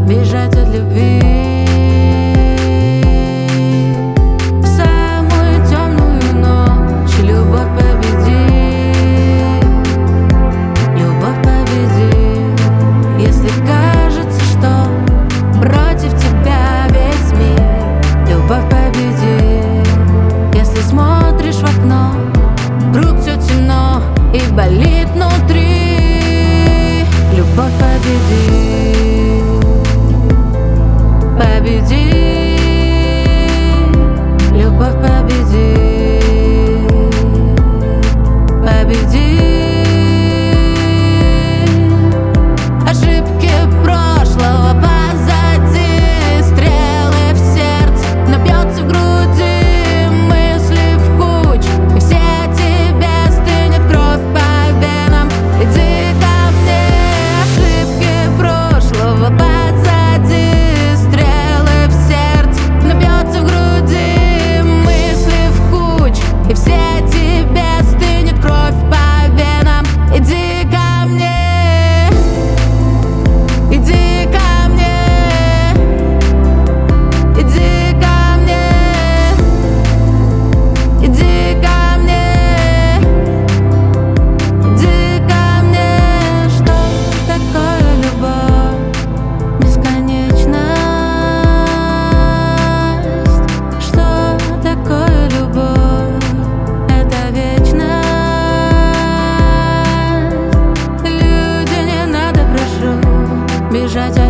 бежать от любви. В самую темную ночь любовь победит, любовь победит. Если кажется, что против тебя весь мир, любовь победит. Если смотришь в окно, вдруг все темно и болит внутри, любовь победит, победит, любовь победит, победит. Ошибки прошлого позади, стрелы в сердце, но бьется в груди, мысли в кучу, и все тебе стынет кровь по венам. Иди ко мне, ошибки прошлого позади, стрелы в сердце, но бьется в груди, мысли в кучу, и все тебе стынет кровь по венам. Иди ко мне, иди ко мне, иди ко мне, иди ко мне, иди ко мне. Что такое любовь? Бесконечность. Что такое любовь? Это вечность. Люди, не надо, прошу, бежать от